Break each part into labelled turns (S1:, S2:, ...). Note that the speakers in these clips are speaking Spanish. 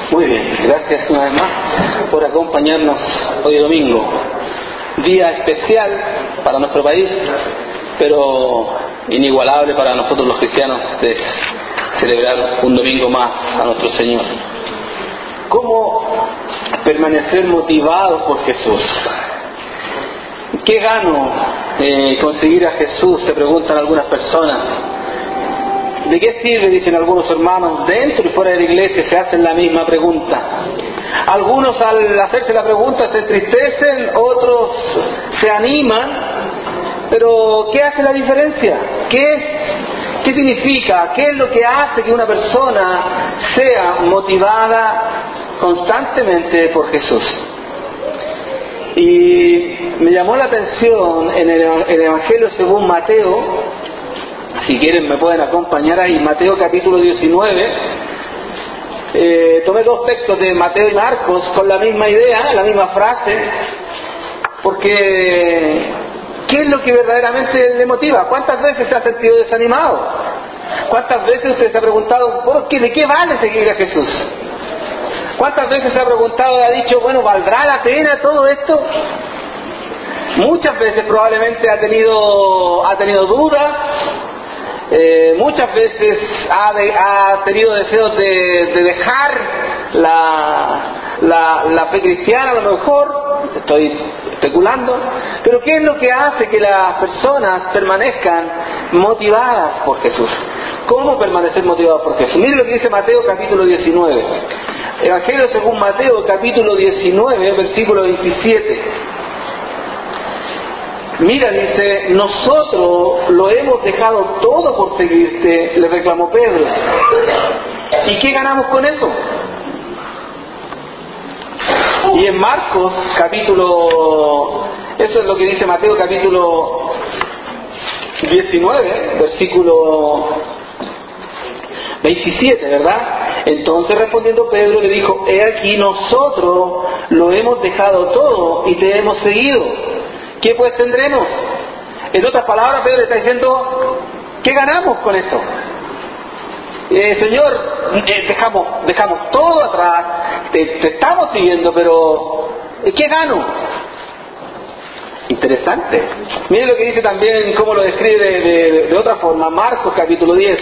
S1: Muy bien, gracias una vez más por acompañarnos hoy domingo. Día especial para nuestro país, pero inigualable para nosotros los cristianos de celebrar un domingo más a nuestro Señor. ¿Cómo permanecer motivados por Jesús? ¿Qué gano conseguir a Jesús? Se preguntan algunas personas. ¿De qué sirve? Dicen algunos hermanos. Dentro y fuera de la iglesia se hacen la misma pregunta. Algunos al hacerse la pregunta se entristecen, otros se animan. Pero ¿qué hace la diferencia? ¿Qué significa? ¿Qué es lo que hace que una persona sea motivada constantemente por Jesús? Y me llamó la atención en el Evangelio según Mateo. Si quieren me pueden acompañar ahí, Mateo capítulo 19. Tomé dos textos de Mateo y Marcos con la misma idea, la misma frase, porque ¿qué es lo que verdaderamente le motiva? ¿Cuántas veces se ha sentido desanimado? ¿Cuántas veces usted se ha preguntado ¿de qué vale seguir a Jesús? ¿Cuántas veces se ha preguntado y ha dicho, bueno, ¿valdrá la pena todo esto? Muchas veces probablemente ha tenido dudas. Muchas veces ha tenido deseos de dejar la fe cristiana, a lo mejor, estoy especulando, pero ¿qué es lo que hace que las personas permanezcan motivadas por Jesús? ¿Cómo permanecer motivados por Jesús? Mire lo que dice Mateo capítulo 19, Evangelio según Mateo capítulo 19, versículo 27. Mira, dice, nosotros lo hemos dejado todo por seguirte, le reclamó Pedro. ¿Y qué ganamos con eso? Y en Marcos capítulo, eso es lo que dice Mateo capítulo 19, versículo 27, ¿verdad? Entonces respondiendo Pedro le dijo, he aquí nosotros lo hemos dejado todo y te hemos seguido. ¿Qué pues tendremos? En otras palabras, Pedro está diciendo, ¿qué ganamos con esto? Señor, dejamos todo atrás, te estamos siguiendo, pero ¿qué gano? Interesante. Miren lo que dice también, cómo lo describe de otra forma, Marcos capítulo 10.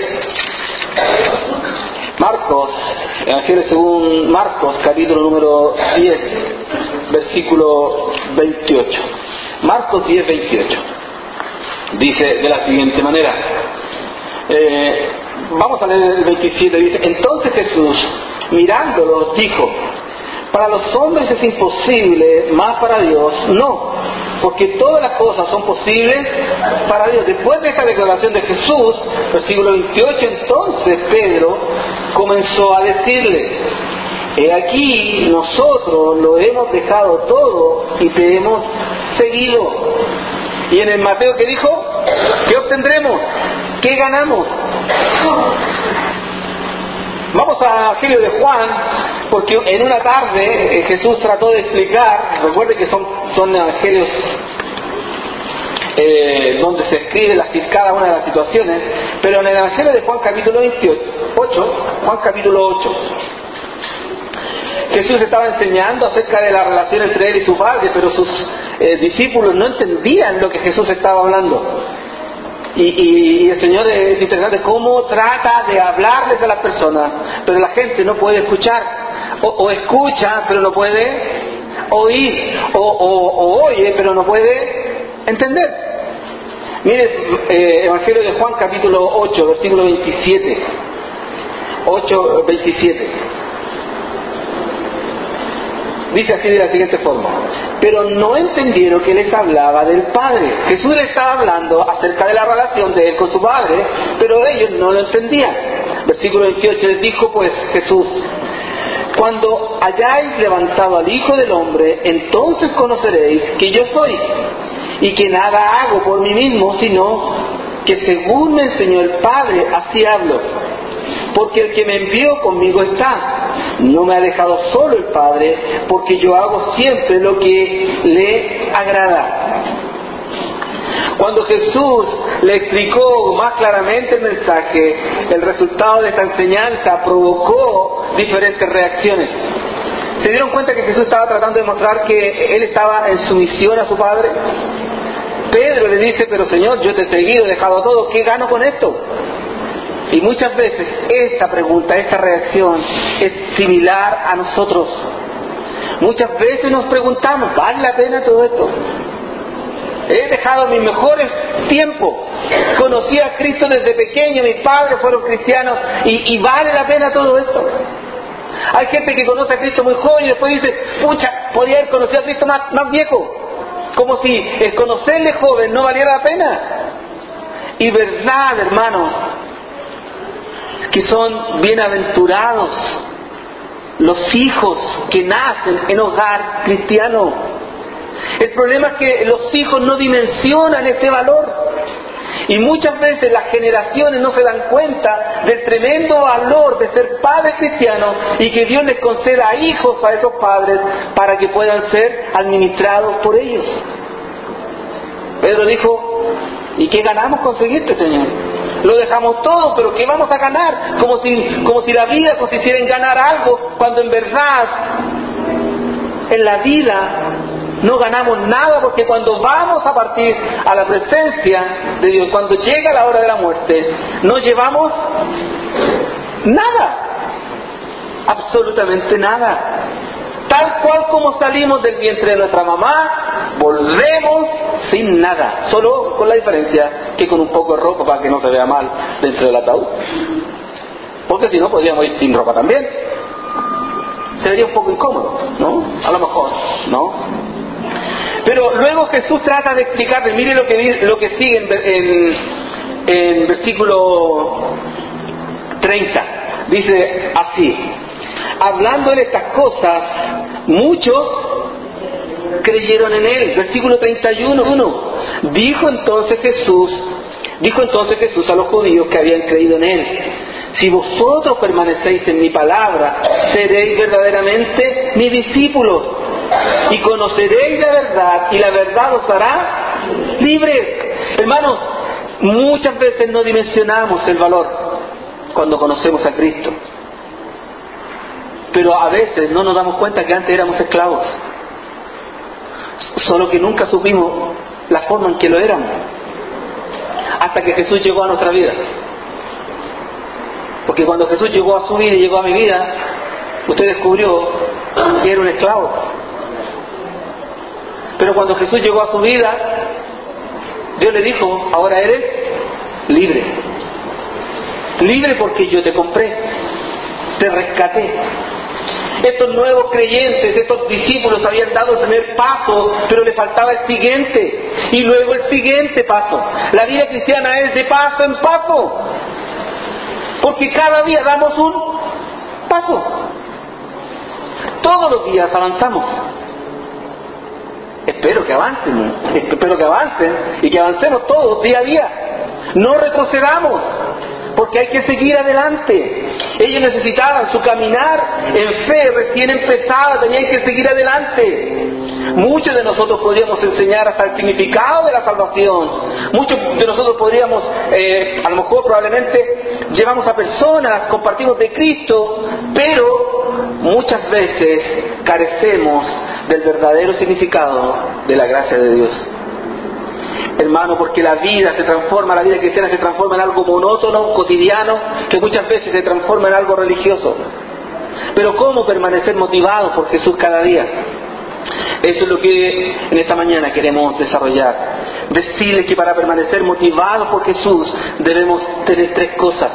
S1: Marcos, Evangelio según Marcos capítulo número 10, versículo 28. Marcos 10, 28. Dice de la siguiente manera. Vamos a leer el 27. Dice, entonces Jesús, mirándolos, dijo, para los hombres es imposible, mas para Dios no, porque todas las cosas son posibles para Dios. Después de esta declaración de Jesús, versículo 28, entonces Pedro comenzó a decirle, he aquí nosotros lo hemos dejado todo y te hemos seguido. Y en el Mateo, ¿qué dijo? ¿Qué obtendremos? ¿Qué ganamos? Vamos al Evangelio de Juan, porque en una tarde Jesús trató de explicar, recuerde que son evangelios donde se escribe cada una de las situaciones, pero en el Evangelio de Juan capítulo 8, Jesús estaba enseñando acerca de la relación entre él y su padre, pero sus discípulos no entendían lo que Jesús estaba hablando. Y el Señor es interesante cómo trata de hablarles a las personas, pero la gente no puede escuchar, o escucha pero no puede oír, o oye pero no puede entender. Mire, Evangelio de Juan capítulo 8, versículo 27. 8, 27. Dice así de la siguiente forma, pero no entendieron que les hablaba del Padre. Jesús les estaba hablando acerca de la relación de él con su Padre, pero ellos no lo entendían. Versículo 28, les dijo pues Jesús, cuando hayáis levantado al Hijo del Hombre, entonces conoceréis que yo soy, y que nada hago por mí mismo, sino que según me enseñó el Padre, así hablo. Porque el que me envió conmigo está. No me ha dejado solo el Padre, porque yo hago siempre lo que le agrada. Cuando Jesús le explicó más claramente el mensaje, el resultado de esta enseñanza provocó diferentes reacciones. ¿Se dieron cuenta que Jesús estaba tratando de mostrar que Él estaba en sumisión a su Padre? Pedro le dice, pero Señor, yo te he seguido, he dejado todo, ¿qué gano con esto? Y muchas veces esta pregunta, esta reacción es similar a nosotros. Muchas veces nos preguntamos, ¿vale la pena todo esto? He dejado mis mejores tiempos, conocí a Cristo desde pequeño, mis padres fueron cristianos, y ¿vale la pena todo esto? Hay gente que conoce a Cristo muy joven y después dice, pucha, podría haber conocido a Cristo más viejo, como si el conocerle joven no valiera la pena. Y verdad, hermanos, que son bienaventurados los hijos que nacen en hogar cristiano. El problema es que los hijos no dimensionan este valor. Y muchas veces las generaciones no se dan cuenta del tremendo valor de ser padres cristianos y que Dios les conceda hijos a esos padres para que puedan ser administrados por ellos. Pedro dijo, ¿y qué ganamos conseguirte, Señor? Lo dejamos todo, pero ¿qué vamos a ganar? Como si la vida consistiera en ganar algo, cuando en verdad en la vida no ganamos nada, porque cuando vamos a partir a la presencia de Dios, cuando llega la hora de la muerte, no llevamos nada, absolutamente nada. Tal cual como salimos del vientre de nuestra mamá, volvemos sin nada, solo con la diferencia que con un poco de ropa para que no se vea mal dentro del ataúd, porque si no podríamos ir sin ropa también. Sería un poco incómodo, ¿no? A lo mejor, ¿no? Pero luego Jesús trata de explicarle, mire lo que sigue en versículo 30. Dice así, hablando de estas cosas, muchos creyeron en Él. Versículo 31. Dijo entonces Jesús a los judíos que habían creído en Él, si vosotros permanecéis en mi palabra, seréis verdaderamente mis discípulos, y conoceréis la verdad, y la verdad os hará libres. Hermanos, muchas veces no dimensionamos el valor cuando conocemos a Cristo, pero a veces no nos damos cuenta que antes éramos esclavos, solo que nunca supimos la forma en que lo éramos, hasta que Jesús llegó a nuestra vida. Porque cuando Jesús llegó a su vida y llegó a mi vida, usted descubrió que era un esclavo. Pero cuando Jesús llegó a su vida, Dios le dijo, ahora eres libre. Libre porque yo te compré, te rescaté. Estos nuevos creyentes, estos discípulos habían dado el primer paso, pero le faltaba el siguiente, y luego el siguiente paso. La vida cristiana es de paso en paso, porque cada día damos un paso. Todos los días avanzamos. Espero que avancen y que avancemos todos día a día. No retrocedamos, porque hay que seguir adelante. Ellos necesitaban su caminar en fe, recién empezada, tenían que seguir adelante. Muchos de nosotros podríamos enseñar hasta el significado de la salvación. Muchos de nosotros podríamos, a lo mejor probablemente, llevamos a personas, compartimos de Cristo, pero muchas veces carecemos del verdadero significado de la gracia de Dios. Hermano, porque la vida cristiana se transforma en algo monótono, cotidiano, que muchas veces se transforma en algo religioso. Pero ¿cómo permanecer motivados por Jesús cada día? Eso es lo que en esta mañana queremos desarrollar. Decirles que para permanecer motivados por Jesús debemos tener 3 cosas.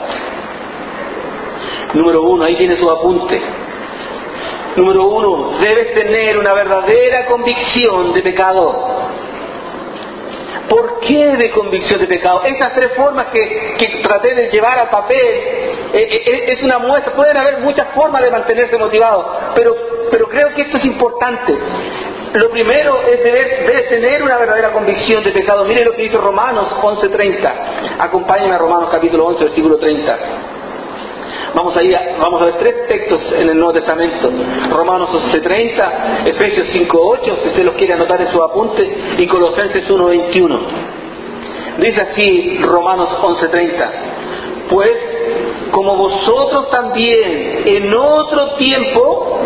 S1: Número 1, ahí tiene su apunte. Número 1, debes tener una verdadera convicción de pecado. ¿Por qué de convicción de pecado? Esas 3 formas que traté de llevar al papel es una muestra. Pueden haber muchas formas de mantenerse motivado, pero creo que esto es importante. Lo primero es debes tener una verdadera convicción de pecado. Mire lo que dice Romanos 11:30. Acompáñenme a Romanos capítulo 11, versículo 30. Vamos a ver 3 textos en el Nuevo Testamento. Romanos 11:30, Efesios 5:8, si usted los quiere anotar en su apunte, y Colosenses 1:21. Dice así Romanos 11:30: pues como vosotros también en otro tiempo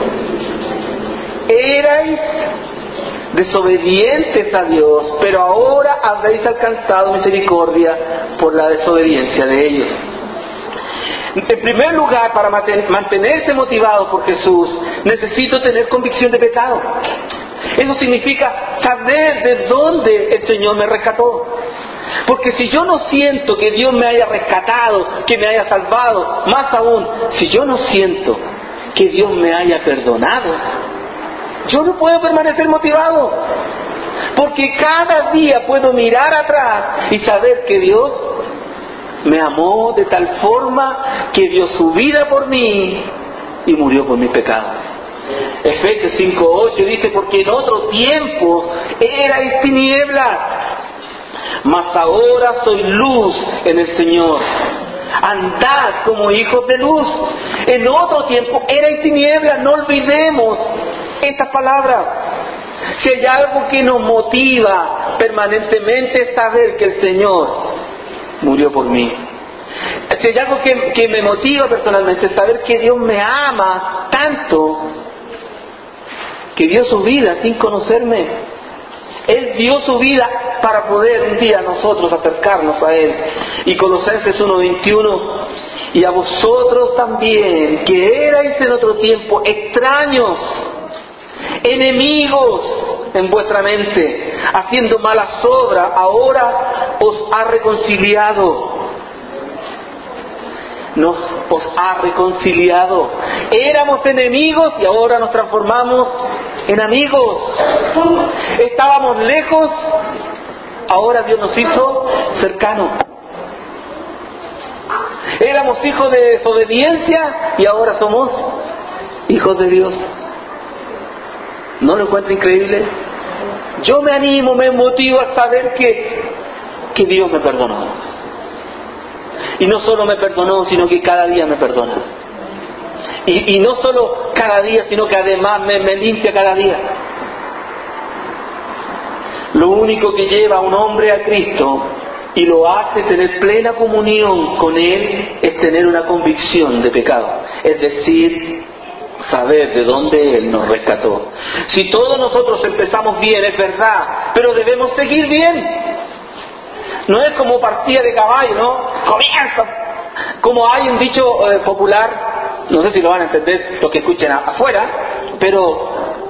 S1: erais desobedientes a Dios, pero ahora habéis alcanzado misericordia por la desobediencia de ellos. En primer lugar, para mantenerse motivado por Jesús, necesito tener convicción de pecado. Eso significa saber de dónde el Señor me rescató. Porque si yo no siento que Dios me haya rescatado, que me haya salvado, más aún, si yo no siento que Dios me haya perdonado, yo no puedo permanecer motivado. Porque cada día puedo mirar atrás y saber que Dios me amó de tal forma que dio su vida por mí y murió por mis pecados. Efesios 5:8 dice: porque en otro tiempo erais tinieblas, mas ahora soy luz en el Señor. Andad como hijos de luz. En otro tiempo erais tinieblas. No olvidemos estas palabras. Si hay algo que nos motiva permanentemente es saber que el Señor murió por mí. Si hay algo que me motiva personalmente es saber que Dios me ama tanto que dio su vida sin conocerme. Él dio su vida para poder un día nosotros acercarnos a Él. Y Colosenses 1:21: y a vosotros también, que erais en otro tiempo extraños, enemigos en vuestra mente, haciendo malas obras, ahora os ha reconciliado. Os ha reconciliado. Éramos enemigos y ahora nos transformamos en amigos. Estábamos lejos, ahora Dios nos hizo cercanos. Éramos hijos de desobediencia y ahora somos hijos de Dios. ¿No lo encuentro increíble? Yo me animo, me motivo a saber que Dios me perdonó. Y no solo me perdonó, sino que cada día me perdona. Y no solo cada día, sino que además me limpia cada día. Lo único que lleva a un hombre a Cristo y lo hace tener plena comunión con Él es tener una convicción de pecado. Es decir, saber de dónde Él nos rescató. Si todos nosotros empezamos bien, es verdad, pero debemos seguir bien. No es como partida de caballo, ¿no? Comienza. Como hay un dicho popular, no sé si lo van a entender los que escuchen afuera, pero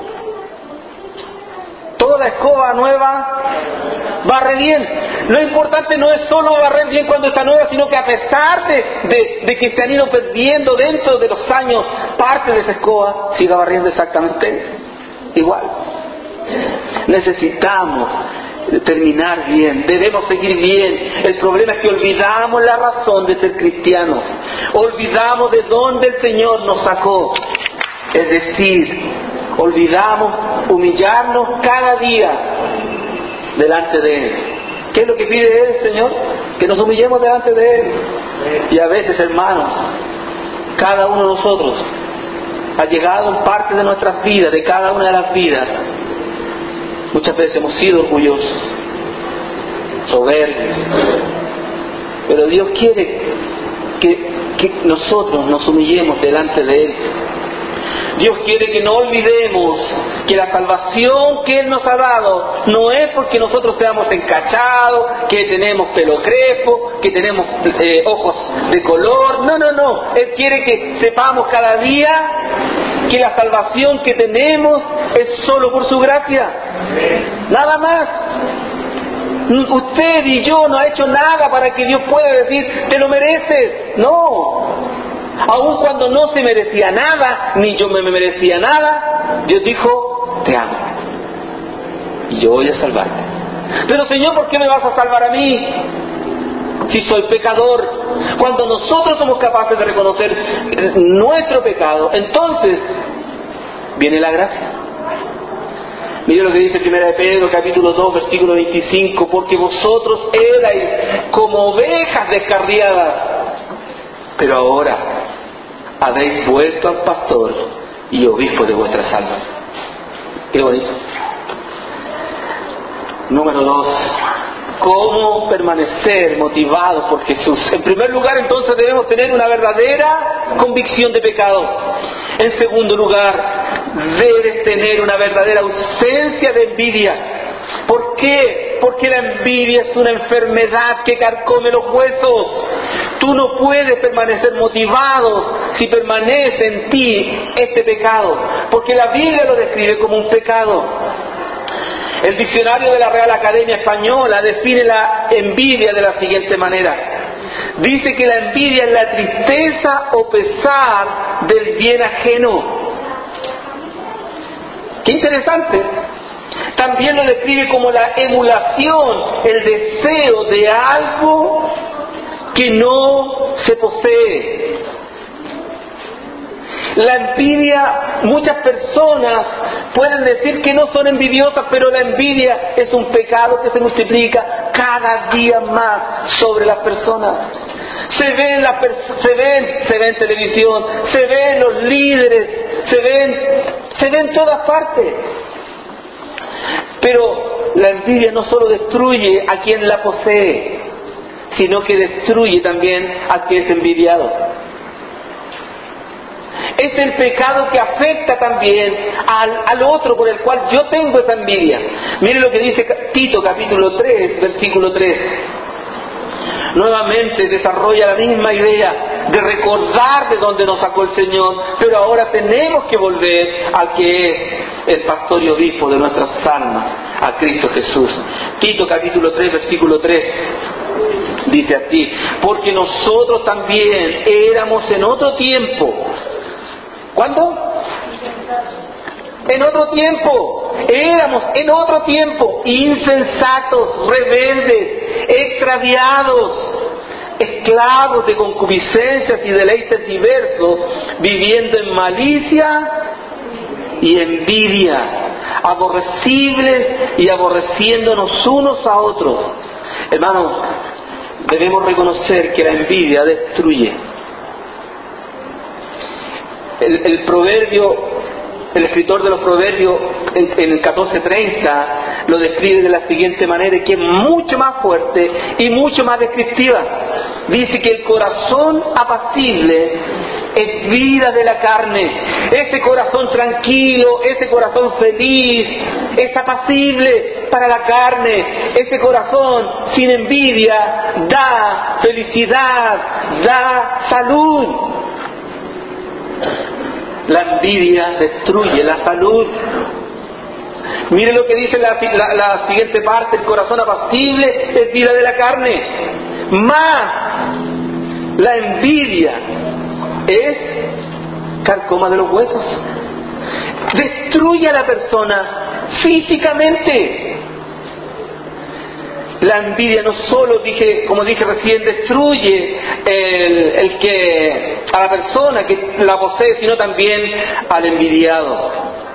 S1: toda escoba nueva barre bien. Lo importante no es solo barrer bien cuando está nueva, sino que a pesar de que se han ido perdiendo dentro de los años parte de esa escoba, siga barriendo exactamente igual. Necesitamos terminar bien, debemos seguir bien. El problema es que olvidamos la razón de ser cristianos, olvidamos de dónde el Señor nos sacó, es decir, olvidamos humillarnos cada día delante de Él. ¿Qué es lo que pide Él, Señor? Que nos humillemos delante de Él. Y a veces, hermanos, cada uno de nosotros ha llegado en parte de nuestras vidas, de cada una de las vidas. Muchas veces hemos sido orgullosos, soberbios, pero Dios quiere que nosotros nos humillemos delante de Él. Dios quiere que no olvidemos que la salvación que Él nos ha dado no es porque nosotros seamos encachados, que tenemos pelo crespo, que tenemos ojos de color. No. Él quiere que sepamos cada día que la salvación que tenemos es solo por su gracia. Nada más. Usted y yo no ha hecho nada para que Dios pueda decir, te lo mereces. No. Aun cuando no se merecía nada, ni yo me merecía nada, Dios dijo, te amo. Y yo voy a salvarte. Pero Señor, ¿por qué me vas a salvar a mí? Si soy pecador. Cuando nosotros somos capaces de reconocer nuestro pecado, entonces viene la gracia. Mire lo que dice 1 de Pedro, capítulo 2, versículo 25. Porque vosotros erais como ovejas descarriadas, pero ahora habéis vuelto al pastor y obispo de vuestras almas. Qué bonito. Número 2. ¿Cómo permanecer motivados por Jesús? En primer lugar, entonces, debemos tener una verdadera convicción de pecado. En segundo lugar, debes tener una verdadera ausencia de envidia. ¿Por qué? Porque la envidia es una enfermedad que carcome los huesos. Tú no puedes permanecer motivado si permanece en ti este pecado, porque la Biblia lo describe como un pecado. El diccionario de la Real Academia Española define la envidia de la siguiente manera. Dice que la envidia es la tristeza o pesar del bien ajeno. ¡Qué interesante! También lo describe como la emulación, el deseo de algo que no se posee. La envidia, muchas personas pueden decir que no son envidiosas, pero la envidia es un pecado que se multiplica cada día más sobre las personas. Se ve en televisión, se ve en los líderes, se ve en todas partes. Pero la envidia no solo destruye a quien la posee, sino que destruye también a quien es envidiado. Es el pecado que afecta también al otro por el cual yo tengo esa envidia. Mire lo que dice Tito capítulo 3, versículo 3. Nuevamente desarrolla la misma idea de recordar de dónde nos sacó el Señor, pero ahora tenemos que volver al que es el pastor y obispo de nuestras almas, a Cristo Jesús. Tito capítulo 3, versículo 3. Dice así: porque nosotros también éramos en otro tiempo. ¿Cuándo? En otro tiempo. Éramos en otro tiempo insensatos, rebeldes, extraviados, esclavos de concupiscencias y deleites diversos, viviendo en malicia y envidia, aborrecibles y aborreciéndonos unos a otros. Hermanos, debemos reconocer que la envidia destruye. El escritor de los Proverbios en el 14:30 lo describe de la siguiente manera, que es mucho más fuerte y mucho más descriptiva. Dice que el corazón apacible es vida de la carne. Ese corazón tranquilo, ese corazón feliz, es apacible para la carne. Ese corazón sin envidia da felicidad, da salud. La envidia destruye la salud. Mire lo que dice la siguiente parte: el corazón apacible es vida de la carne, mas la envidia es carcoma de los huesos. Destruye a la persona físicamente. La envidia no solo, como dije recién, destruye a la persona que la posee, sino también al envidiado.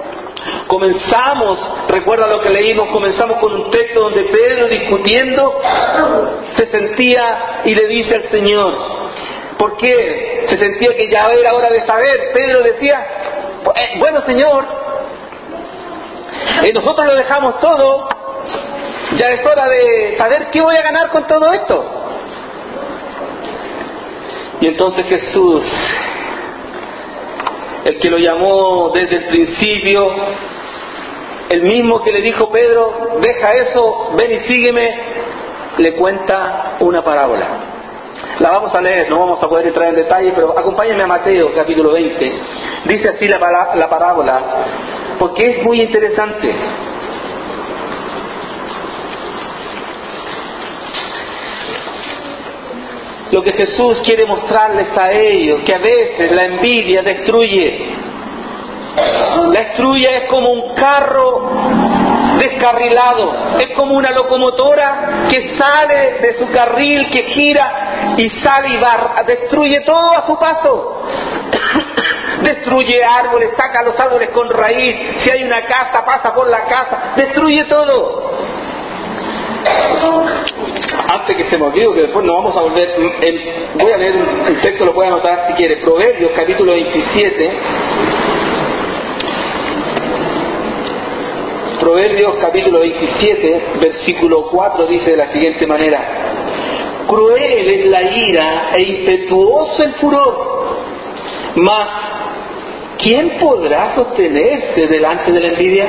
S1: Recuerda lo que leímos, comenzamos con un texto donde Pedro, discutiendo, se sentía y le dice al Señor. ¿Por qué? Se sentía que ya era hora de saber. Pedro decía: bueno, Señor, nosotros lo dejamos todo. Ya es hora de saber qué voy a ganar con todo esto. Y entonces Jesús, el que lo llamó desde el principio, el mismo que le dijo: Pedro, deja eso, ven y sígueme, le cuenta una parábola. La vamos a leer, no vamos a poder entrar en detalle, pero acompáñenme a Mateo capítulo 20. Dice así la parábola, porque es muy interesante. Lo que Jesús quiere mostrarles a ellos, que a veces la envidia destruye. La destruye, es como un carro descarrilado, es como una locomotora que sale de su carril, que gira y sale y va, destruye todo a su paso. Destruye árboles, saca los árboles con raíz, si hay una casa pasa por la casa, destruye todo. Antes que se me olvide, que después nos vamos a volver, voy a leer un texto, lo puede anotar si quiere. Proverbios capítulo 27, Proverbios capítulo 27, versículo 4 dice de la siguiente manera: cruel es la ira e impetuoso el furor, mas ¿quién podrá sostenerse delante de la envidia?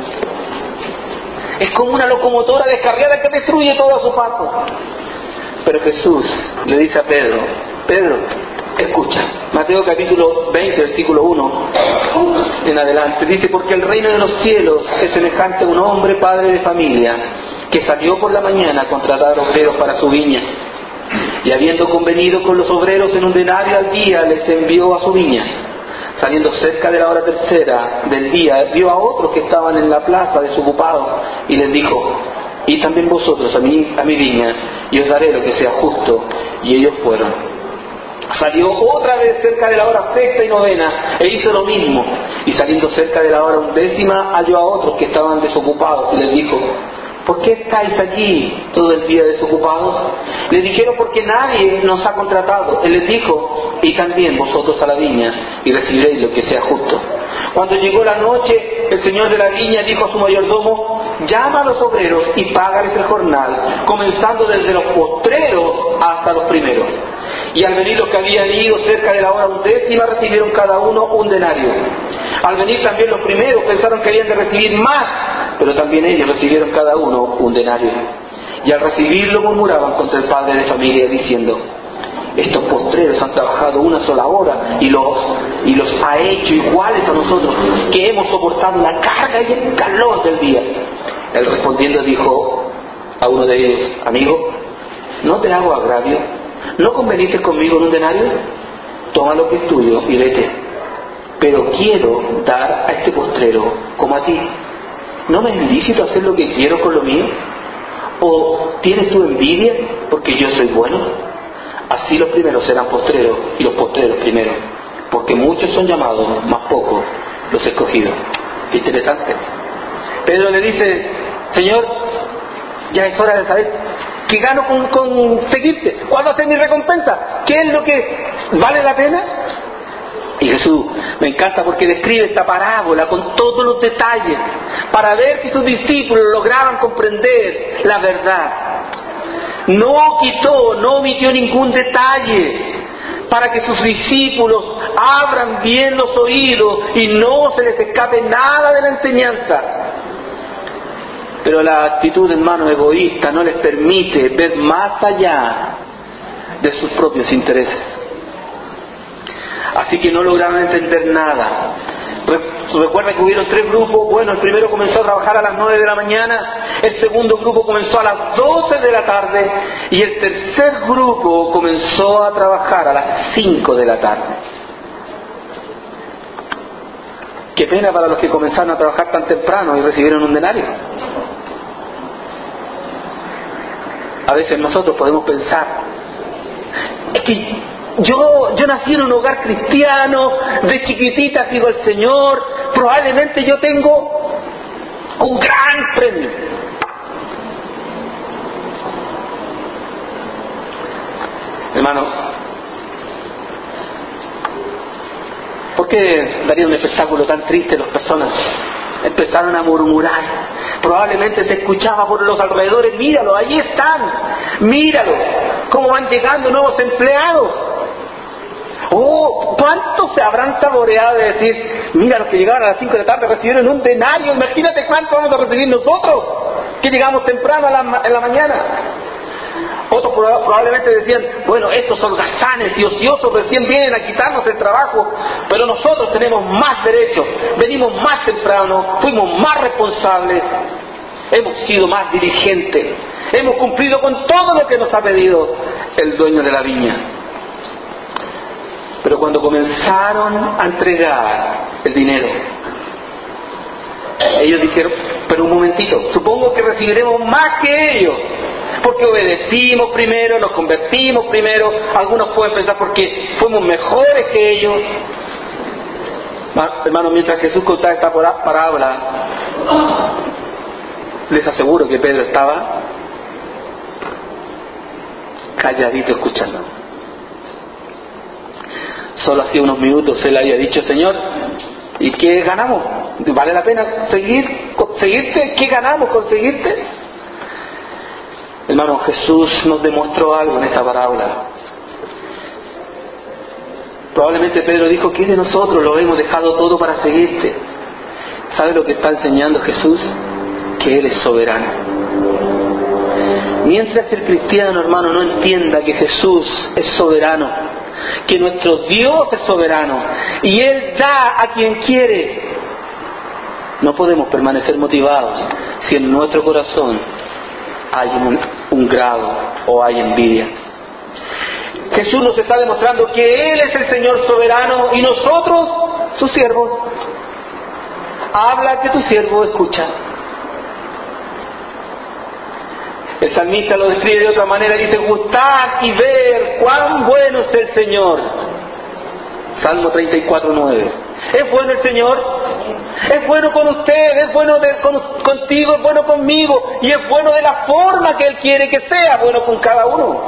S1: Es como una locomotora descarriada que destruye todo a su paso. Pero Jesús le dice a Pedro: Pedro, escucha. Mateo capítulo 20, versículo 1 en adelante, dice: porque el reino de los cielos es semejante a un hombre padre de familia que salió por la mañana a contratar obreros para su viña, y habiendo convenido con los obreros en un denario al día, les envió a su viña. Saliendo cerca de la hora tercera del día, vio a otros que estaban en la plaza desocupados, y les dijo: y también vosotros a mi viña, y os daré lo que sea justo. Y ellos fueron. Salió otra vez cerca de la hora sexta y novena, e hizo lo mismo. Y saliendo cerca de la hora undécima, halló a otros que estaban desocupados, y les dijo: ¿por qué estáis aquí todo el día desocupados? Les dijeron: porque nadie nos ha contratado. Él les dijo: y también vosotros a la viña, y recibiréis lo que sea justo. Cuando llegó la noche, el señor de la viña dijo a su mayordomo: llama a los obreros y págales el jornal, comenzando desde los postreros hasta los primeros. Y al venir los que habían ido cerca de la hora undécima, recibieron cada uno un denario. Al venir también los primeros, pensaron que habían de recibir más, pero también ellos recibieron cada uno un denario. Y al recibirlo murmuraban contra el padre de familia, diciendo: estos postreros han trabajado una sola hora y los ha hecho iguales a nosotros, que hemos soportado la carga y el calor del día. Él respondiendo dijo a uno de ellos: amigo, no te hago agravio, ¿no conveniste conmigo en un denario? Toma lo que es tuyo y vete. Pero quiero dar a este postrero como a ti. ¿No me es lícito hacer lo que quiero con lo mío? ¿O tienes tu envidia porque yo soy bueno? Así los primeros serán postreros y los postreros primeros, porque muchos son llamados, mas pocos los escogidos. Interesante. Pedro le dice: Señor, ya es hora de saber qué gano con seguirte. ¿Cuál va a ser mi recompensa? ¿Qué es lo que vale la pena? Y Jesús me encanta porque describe esta parábola con todos los detalles para ver si sus discípulos lograban comprender la verdad. No quitó, no omitió ningún detalle para que sus discípulos abran bien los oídos y no se les escape nada de la enseñanza. Pero la actitud, hermano, egoísta no les permite ver más allá de sus propios intereses. Así que no lograron entender nada. Recuerda que hubieron 3 grupos. Bueno, el primero comenzó a trabajar a las 9 de la mañana, el segundo grupo comenzó a las 12 de la tarde y el tercer grupo comenzó a trabajar a las 5 de la tarde. Qué pena para los que comenzaron a trabajar tan temprano y recibieron un denario. A veces nosotros podemos pensar: es que yo nací en un hogar cristiano, de chiquitita sigo al Señor, probablemente yo tengo un gran premio. Hermano, ¿por qué daría un espectáculo tan triste las personas? Empezaron a murmurar. Probablemente se escuchaba por los alrededores: míralo, ahí están, míralo, cómo van llegando nuevos empleados. Oh, ¿cuántos se habrán saboreado de decir: mira, los que llegaron a las 5 de la tarde recibieron un denario, imagínate cuánto vamos a recibir nosotros, que llegamos temprano en la mañana? Otros probablemente decían: bueno, estos holgazanes y ociosos recién vienen a quitarnos el trabajo, pero nosotros tenemos más derechos, venimos más temprano, fuimos más responsables, hemos sido más diligentes, hemos cumplido con todo lo que nos ha pedido el dueño de la viña. Pero cuando comenzaron a entregar el dinero, ellos dijeron: pero un momentito, supongo que recibiremos más que ellos, porque obedecimos primero, nos convertimos primero. Algunos pueden pensar porque fuimos mejores que ellos. Hermanos, mientras Jesús contaba esta parábola, les aseguro que Pedro estaba calladito escuchando. Solo hacía unos minutos él había dicho: Señor, ¿y qué ganamos? ¿Vale la pena seguirte? ¿Qué ganamos con seguirte? Hermano, Jesús nos demostró algo en esta parábola. Probablemente Pedro dijo, ¿qué de nosotros? Lo hemos dejado todo para seguirte. ¿Sabe lo que está enseñando Jesús? Que Él es soberano. Mientras el cristiano, hermano, no entienda que Jesús es soberano, que nuestro Dios es soberano y Él da a quien quiere, no podemos permanecer motivados si en nuestro corazón hay un grado o hay envidia. Jesús nos está demostrando que Él es el Señor soberano y nosotros, sus siervos. Habla que tu siervo escucha. El salmista lo describe de otra manera, dice, gustad y ver cuán bueno es el Señor. Salmo 34:9. ¿Es bueno el Señor? Es bueno con usted, es bueno contigo, es bueno conmigo, y es bueno de la forma que Él quiere que sea, bueno con cada uno.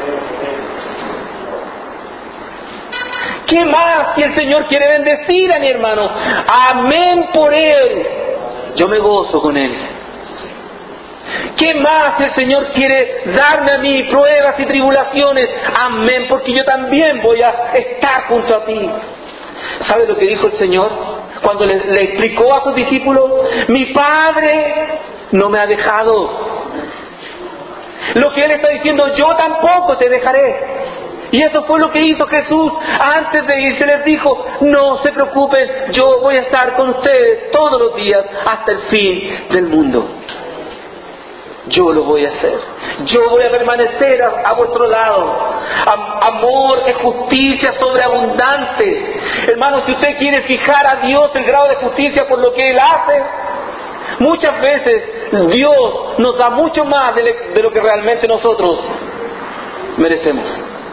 S1: ¿Qué más si el Señor quiere bendecir a mi hermano? Amén por Él. Yo me gozo con Él. ¿Qué más si el Señor quiere darme a mí pruebas y tribulaciones? Amén, porque yo también voy a estar junto a ti. ¿Sabe lo que dijo el Señor cuando le explicó a sus discípulos? Mi Padre no me ha dejado. Lo que Él está diciendo, yo tampoco te dejaré. Y eso fue lo que hizo Jesús. Antes de irse les dijo, no se preocupen, yo voy a estar con ustedes todos los días hasta el fin del mundo. Yo lo voy a hacer. Yo voy a permanecer a vuestro lado. Amor es justicia sobreabundante. Hermano, si usted quiere fijar a Dios el grado de justicia por lo que Él hace, muchas veces Dios nos da mucho más de lo que realmente nosotros merecemos.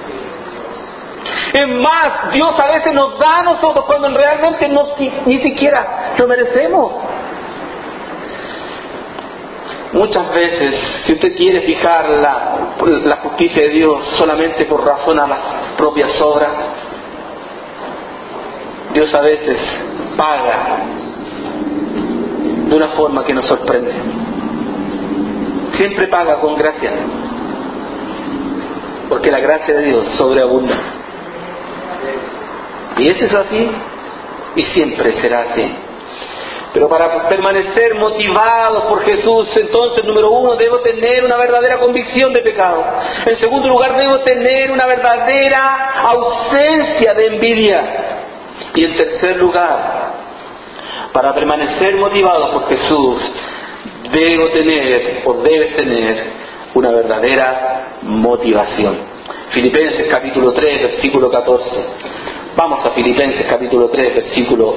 S1: Es más, Dios a veces nos da a nosotros cuando realmente ni siquiera lo merecemos. Muchas veces, si usted quiere fijar la justicia de Dios solamente por razón a las propias obras, Dios a veces paga de una forma que nos sorprende. Siempre paga con gracia, porque la gracia de Dios sobreabunda. Y eso es así, y siempre será así. Pero para permanecer motivados por Jesús, entonces, número uno, debo tener una verdadera convicción de pecado. En segundo lugar, debo tener una verdadera ausencia de envidia. Y en tercer lugar, para permanecer motivados por Jesús, debes tener una verdadera motivación. Filipenses capítulo 3, versículo 14. Vamos a Filipenses capítulo 3, versículo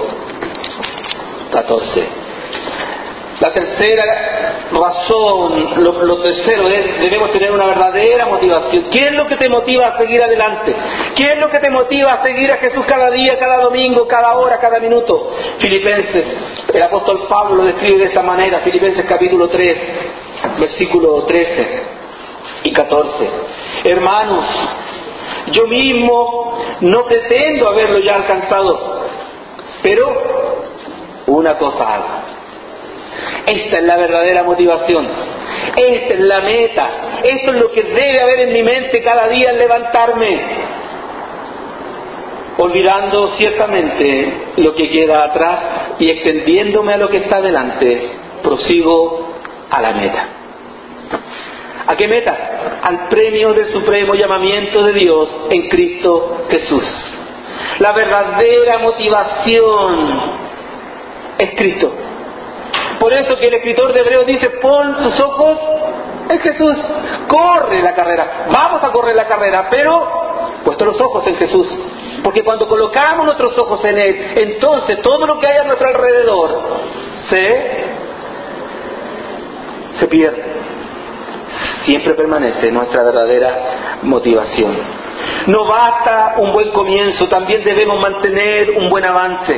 S1: 14. La tercera razón, lo tercero es, debemos tener una verdadera motivación. ¿Qué es lo que te motiva a seguir adelante? ¿Qué es lo que te motiva a seguir a Jesús cada día, cada domingo, cada hora, cada minuto? Filipenses, el apóstol Pablo lo describe de esta manera, Filipenses capítulo 3, versículo 13 y 14. Hermanos, yo mismo no pretendo haberlo ya alcanzado, pero una cosa hago. Esta es la verdadera motivación. Esta es la meta. Esto es lo que debe haber en mi mente cada día al levantarme. Olvidando ciertamente lo que queda atrás y extendiéndome a lo que está delante, prosigo a la meta. ¿A qué meta? Al premio del supremo llamamiento de Dios en Cristo Jesús. La verdadera motivación es Cristo. Por eso que el escritor de Hebreos dice, pon tus ojos en Jesús, corre la carrera. Vamos a correr la carrera, pero puesto los ojos en Jesús. Porque cuando colocamos nuestros ojos en Él, entonces todo lo que hay a nuestro alrededor se pierde. Siempre permanece nuestra verdadera motivación. No basta un buen comienzo, también debemos mantener un buen avance.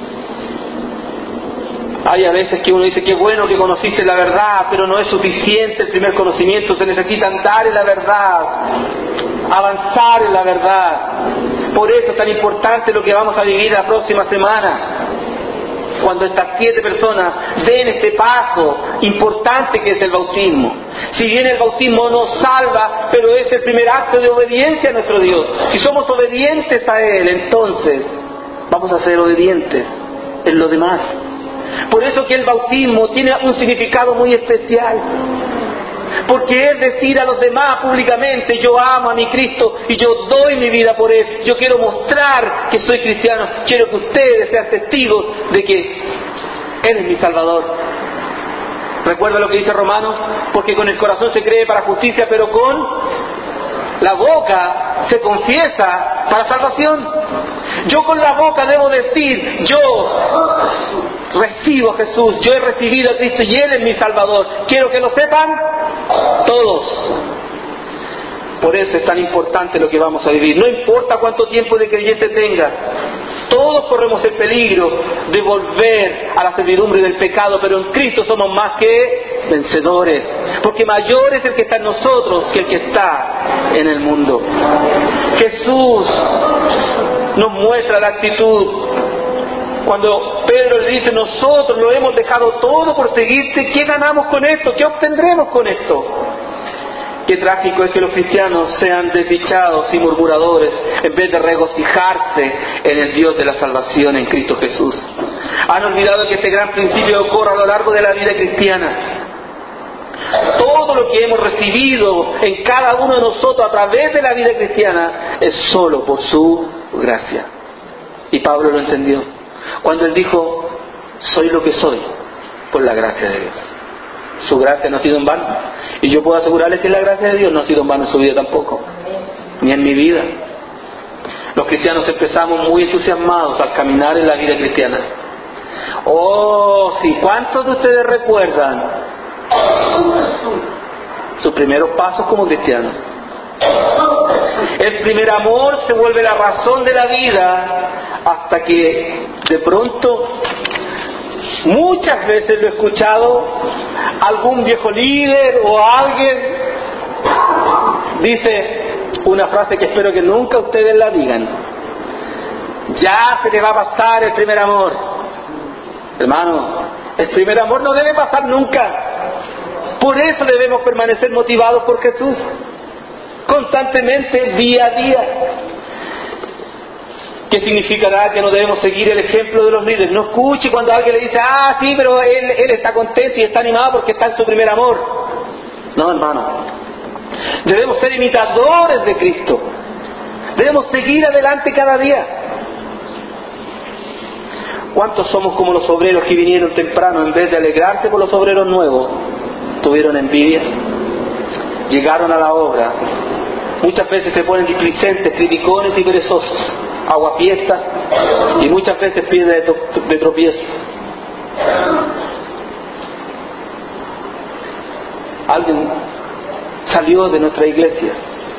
S1: Hay a veces que uno dice, qué bueno que conociste la verdad, pero no es suficiente el primer conocimiento, se necesita andar en la verdad, avanzar en la verdad. Por eso es tan importante lo que vamos a vivir la próxima semana. cuando estas 7 personas den este paso importante que es el bautismo. Si bien el bautismo nos salva, pero es el primer acto de obediencia a nuestro Dios. Si somos obedientes a Él, entonces vamos a ser obedientes en lo demás. Por eso que el bautismo tiene un significado muy especial. Porque es decir a los demás públicamente: yo amo a mi Cristo y yo doy mi vida por Él. Yo quiero mostrar que soy cristiano. Quiero que ustedes sean testigos de que Él es mi Salvador. Recuerda lo que dice Romanos: porque con el corazón se cree para justicia, pero con la boca se confiesa para salvación. Yo con la boca debo decir: yo recibo a Jesús, yo he recibido a Cristo y Él es mi Salvador. Quiero que lo sepan todos. Por eso es tan importante lo que vamos a vivir. No importa cuánto tiempo de creyente tenga, todos corremos el peligro de volver a la servidumbre del pecado, pero en Cristo somos más que vencedores, porque mayor es el que está en nosotros que el que está en el mundo. Jesús nos muestra la actitud. Cuando Pedro le dice: nosotros lo hemos dejado todo por seguirte, ¿qué ganamos con esto? ¿Qué obtendremos con esto? Qué trágico es que los cristianos sean desdichados y murmuradores en vez de regocijarse en el Dios de la salvación, en Cristo Jesús. Han olvidado que este gran principio ocurre a lo largo de la vida cristiana. Todo lo que hemos recibido en cada uno de nosotros a través de la vida cristiana es solo por su gracia. Y Pablo lo entendió cuando él dijo: soy lo que soy por la gracia de Dios. Su gracia no ha sido en vano. Y yo puedo asegurarles que la gracia de Dios no ha sido en vano en su vida tampoco, ni en mi vida. Los cristianos empezamos muy entusiasmados al caminar en la vida cristiana. Oh, sí, ¿cuántos de ustedes recuerdan sus primeros pasos como cristianos? El primer amor se vuelve la razón de la vida, hasta que de pronto, muchas veces lo he escuchado, algún viejo líder o alguien dice una frase que espero que nunca ustedes la digan: ya se te va a pasar el primer amor. Hermano, el primer amor no debe pasar nunca. Por eso debemos permanecer motivados por Jesús constantemente, día a día. ¿Qué significará que no debemos seguir el ejemplo de los líderes? No escuche cuando alguien le dice: ah, sí, pero él está contento y está animado porque está en su primer amor. No, hermano. Debemos ser imitadores de Cristo. Debemos seguir adelante cada día. ¿Cuántos somos como los obreros que vinieron temprano? En vez de alegrarse por los obreros nuevos, tuvieron envidia, llegaron a la obra. Muchas veces se ponen displicentes, criticones y perezosos, aguafiestas, y muchas veces piedra de tropiezo. Alguien salió de nuestra iglesia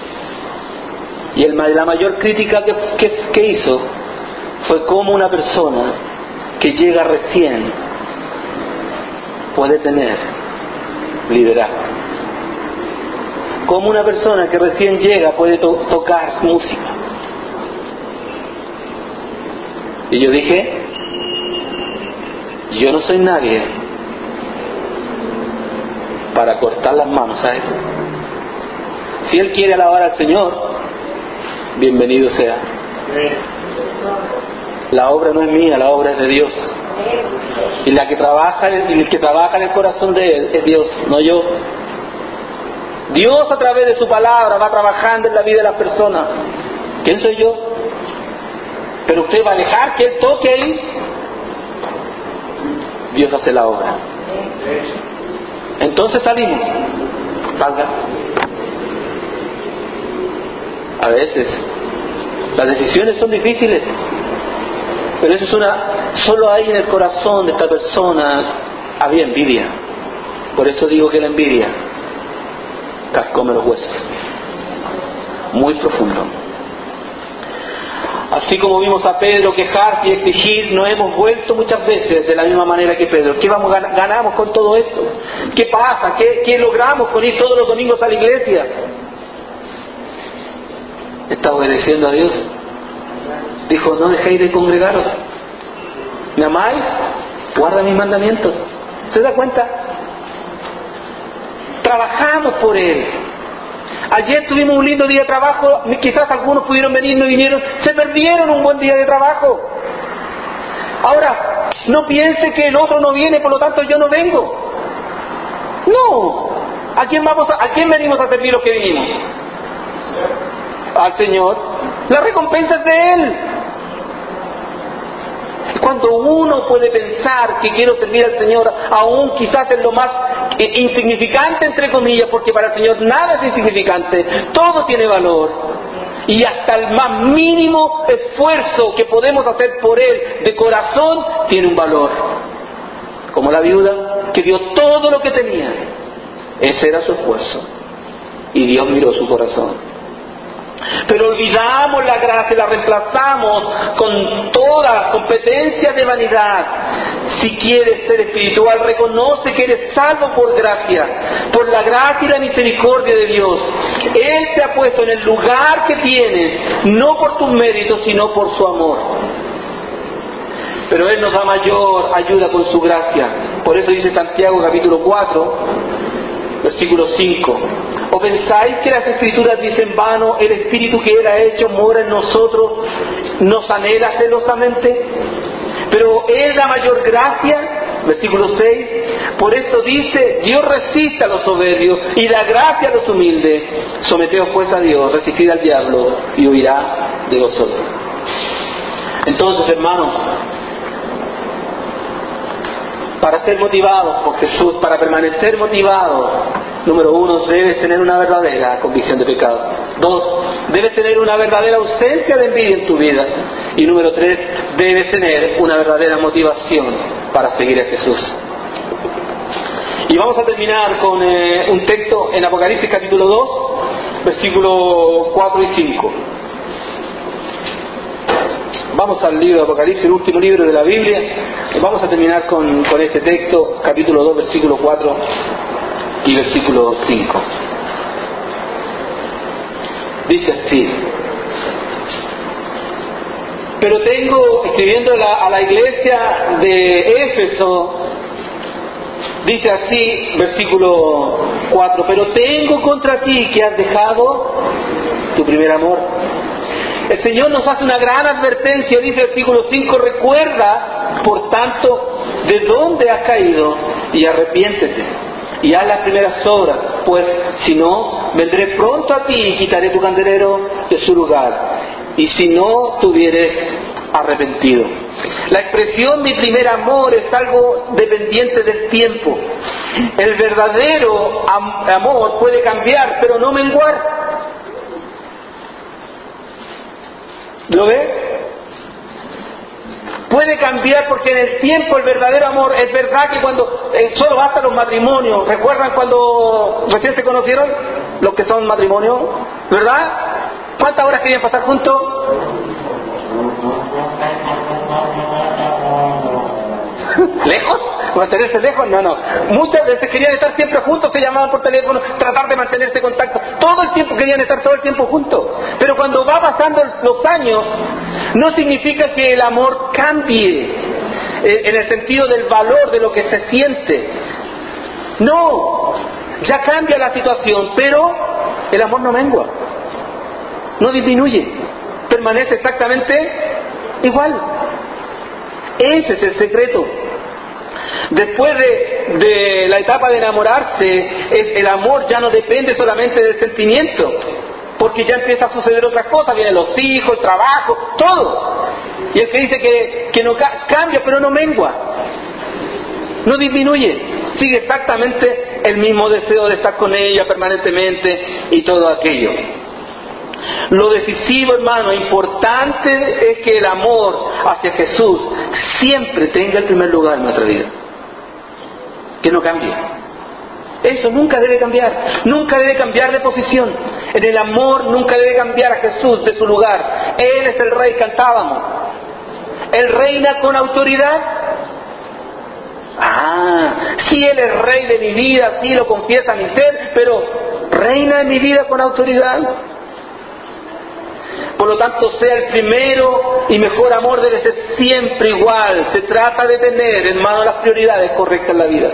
S1: y la mayor crítica que hizo fue cómo una persona que llega recién puede tener liderazgo. Como una persona que recién llega puede tocar música. Y yo dije: yo no soy nadie para cortar las manos a él. Si él quiere alabar al Señor, bienvenido sea. La obra no es mía, la obra es de Dios. Y el que trabaja en el corazón de Él es Dios, no yo. Dios, a través de su palabra, va trabajando en la vida de las personas. ¿Quién soy yo? Pero usted va a dejar que Él toque ahí. Dios hace la obra. Entonces salimos. Salga. A veces las decisiones son difíciles, pero eso es solo ahí en el corazón de esta persona había envidia. Por eso digo que la envidia carcome los huesos, muy profundo. Así como vimos a Pedro quejarse y exigir, nos hemos vuelto muchas veces de la misma manera que Pedro. ¿Qué ganamos con todo esto? ¿Qué pasa? ¿Qué logramos con ir todos los domingos a la iglesia? ¿Está obedeciendo a Dios? Dijo: no dejéis de congregaros. ¿Me amáis? guarda mis mandamientos. ¿Se da cuenta? Trabajamos por Él. Ayer tuvimos un lindo día de trabajo, quizás algunos pudieron venir, no vinieron, se perdieron un buen día de trabajo. Ahora, no piense que el otro no viene, por lo tanto yo no vengo. No. ¿A quién venimos a servir los que vinimos? Al Señor. La recompensa es de Él. Cuando uno puede pensar que quiero servir al Señor, aún quizás es lo más insignificante entre comillas, porque para el Señor nada es insignificante, todo tiene valor, y hasta el más mínimo esfuerzo que podemos hacer por Él de corazón tiene un valor. Como la viuda que dio todo lo que tenía, ese era su esfuerzo, y Dios miró su corazón. Pero olvidamos la gracia, la reemplazamos con toda competencia de vanidad. Si quieres ser espiritual, reconoce que eres salvo por gracia, por la gracia y la misericordia de Dios. Él te ha puesto en el lugar que tienes, no por tus méritos, sino por su amor. Pero Él nos da mayor ayuda con su gracia. Por eso dice Santiago capítulo 4, versículo 5. ¿O pensáis que las Escrituras dicen vano, el Espíritu que Él ha hecho mora en nosotros, nos anhela celosamente? Pero Él da mayor gracia, versículo 6, por esto dice, Dios resiste a los soberbios y da gracia a los humildes. Someteos pues a Dios, resistid al diablo y huirá de vosotros. Entonces, hermanos, para ser motivados por Jesús, para permanecer motivados, número 1, debes tener una verdadera convicción de pecado. 2, debes tener una verdadera ausencia de envidia en tu vida. Y número 3, debes tener una verdadera motivación para seguir a Jesús. Y vamos a terminar con un texto en Apocalipsis capítulo 2, versículos 4 y 5. Vamos al libro de Apocalipsis, el último libro de la Biblia. Vamos a terminar con este texto, capítulo 2, versículo 4 y versículo 5. Dice así: pero tengo, escribiendo a la iglesia de Éfeso, dice así, versículo 4, pero tengo contra ti que has dejado tu primer amor. El Señor nos hace una gran advertencia, dice el versículo 5, recuerda, por tanto, de dónde has caído y arrepiéntete y haz las primeras obras, pues si no, vendré pronto a ti y quitaré tu candelero de su lugar, y si no te hubieres arrepentido. La expresión mi primer amor es algo dependiente del tiempo. El verdadero amor puede cambiar, pero no menguar. ¿Lo ve? Puede cambiar porque en el tiempo el verdadero amor, es verdad que cuando solo basta los matrimonios. ¿Recuerdan cuando recién se conocieron los que son matrimonios? ¿Verdad? ¿Cuántas horas querían pasar juntos? ¿Lejos? ¿Mantenerse lejos? No. Muchas veces querían estar siempre juntos, se llamaban por teléfono, tratar de mantenerse en contacto. Todo el tiempo querían estar todo el tiempo juntos. Pero cuando va pasando los años, no significa que el amor cambie en el sentido del valor de lo que se siente. No, ya cambia la situación, pero el amor no mengua, no disminuye, permanece exactamente igual. Ese es el secreto. Después de la etapa de enamorarse, el amor ya no depende solamente del sentimiento, porque ya empieza a suceder otras cosas, vienen los hijos, el trabajo, todo. Y el que dice que no cambia, pero no mengua, no disminuye, sigue exactamente el mismo deseo de estar con ella permanentemente y todo aquello. Lo decisivo, hermano, importante es que el amor hacia Jesús siempre tenga el primer lugar en nuestra vida, que no cambie. Eso nunca debe cambiar, nunca debe cambiar de posición. En el amor nunca debe cambiar a Jesús de su lugar. Él es el Rey, cantábamos. Él reina con autoridad. Sí, Él es Rey de mi vida, sí lo confiesa mi ser, pero ¿reina en mi vida con autoridad? Por lo tanto, sea el primero y mejor amor debe ser siempre igual. Se trata de tener, hermano, las prioridades correctas en la vida.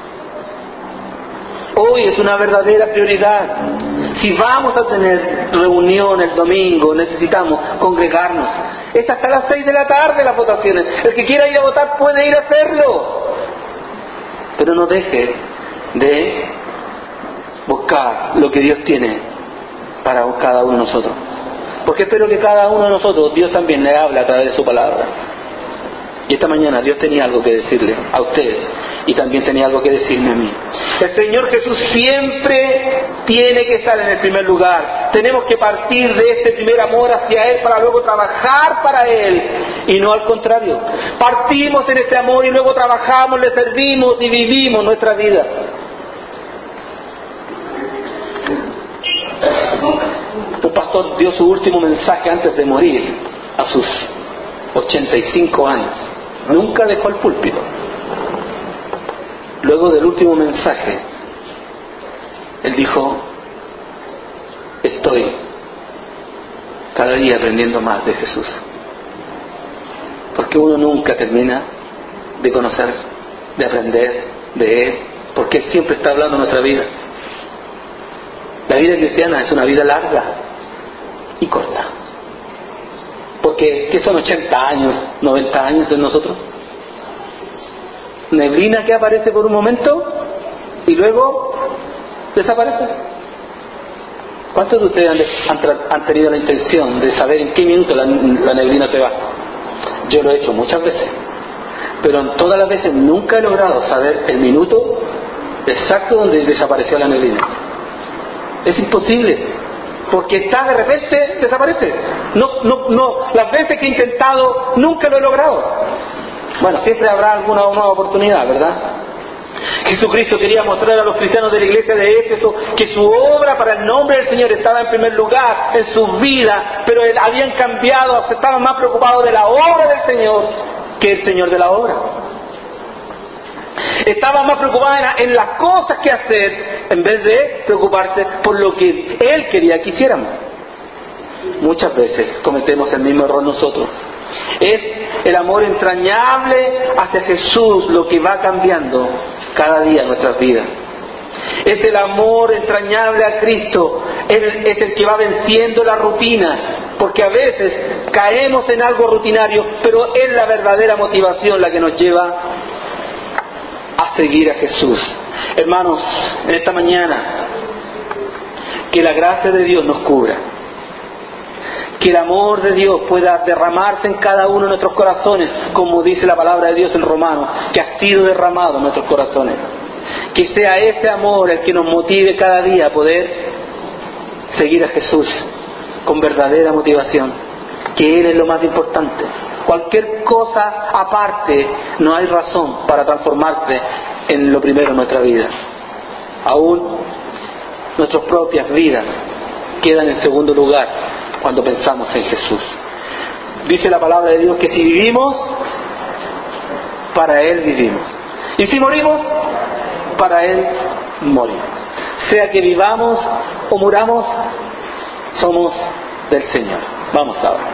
S1: Hoy es una verdadera prioridad. Si vamos a tener reunión el domingo, necesitamos congregarnos. Es hasta las 6 de la tarde las votaciones. El que quiera ir a votar puede ir a hacerlo. Pero no deje de buscar lo que Dios tiene para cada uno de nosotros. Porque espero que cada uno de nosotros, Dios también le hable a través de su palabra. Y esta mañana Dios tenía algo que decirle a usted y también tenía algo que decirme a mí. El Señor Jesús siempre tiene que estar en el primer lugar. Tenemos que partir de este primer amor hacia Él para luego trabajar para Él y no al contrario. Partimos en este amor y luego trabajamos, le servimos y vivimos nuestra vida. Un pastor dio su último mensaje antes de morir a sus 85 años. Nunca dejó el púlpito. Luego del último mensaje, él dijo: estoy cada día aprendiendo más de Jesús. Porque uno nunca termina de conocer, de aprender de Él, porque Él siempre está hablando en nuestra vida. La vida cristiana es una vida larga y corta. Porque, ¿qué son 80 años, 90 años en nosotros? Neblina que aparece por un momento y luego desaparece. ¿Cuántos de ustedes han tenido la intención de saber en qué minuto la neblina se va? Yo lo he hecho muchas veces, pero en todas las veces nunca he logrado saber el minuto exacto donde desapareció la neblina. Es imposible. Porque está de repente, desaparece. No, las veces que he intentado, nunca lo he logrado. Bueno, siempre habrá alguna nueva oportunidad, ¿verdad? Jesucristo quería mostrar a los cristianos de la iglesia de Éfeso que su obra para el nombre del Señor estaba en primer lugar en sus vidas, pero habían cambiado, estaban más preocupados de la obra del Señor que el Señor de la obra. Estaban más preocupados en las cosas que hacer en vez de preocuparse por lo que Él quería que hiciéramos. Muchas veces cometemos el mismo error nosotros. Es el amor entrañable hacia Jesús lo que va cambiando cada día nuestras vidas. Es el amor entrañable a Cristo, Él es el que va venciendo la rutina, porque a veces caemos en algo rutinario, pero es la verdadera motivación la que nos lleva a seguir a Jesús. Hermanos, en esta mañana, que la gracia de Dios nos cubra, que el amor de Dios pueda derramarse en cada uno de nuestros corazones, como dice la palabra de Dios en Romanos, que ha sido derramado en nuestros corazones. Que sea ese amor el que nos motive cada día a poder seguir a Jesús con verdadera motivación, que Él es lo más importante. Cualquier cosa aparte, no hay razón para transformarte en lo primero en nuestra vida. Aún nuestras propias vidas quedan en segundo lugar cuando pensamos en Jesús. Dice la palabra de Dios que si vivimos, para Él vivimos. Y si morimos, para Él morimos. Sea que vivamos o muramos, somos del Señor. Vamos ahora.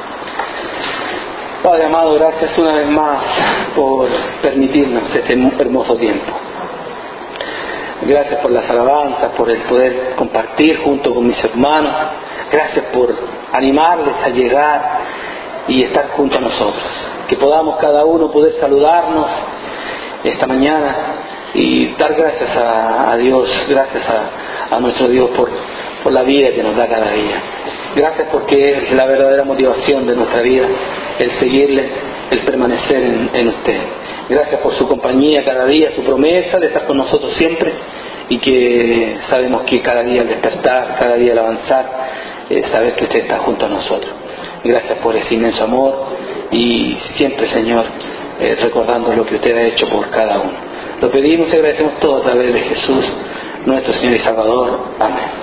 S1: Padre amado, gracias una vez más por permitirnos este hermoso tiempo. Gracias por las alabanzas, por el poder compartir junto con mis hermanos. Gracias por animarles a llegar y estar junto a nosotros. Que podamos cada uno poder saludarnos esta mañana y dar gracias a Dios, gracias a nuestro Dios por la vida que nos da cada día. Gracias porque es la verdadera motivación de nuestra vida, el seguirle, el permanecer en usted. Gracias por su compañía cada día, su promesa de estar con nosotros siempre, y que sabemos que cada día al despertar, cada día al avanzar, saber que usted está junto a nosotros. Gracias por ese inmenso amor y siempre, Señor, recordando lo que usted ha hecho por cada uno. Lo pedimos y agradecemos todo a través de Jesús, nuestro Señor y Salvador. Amén.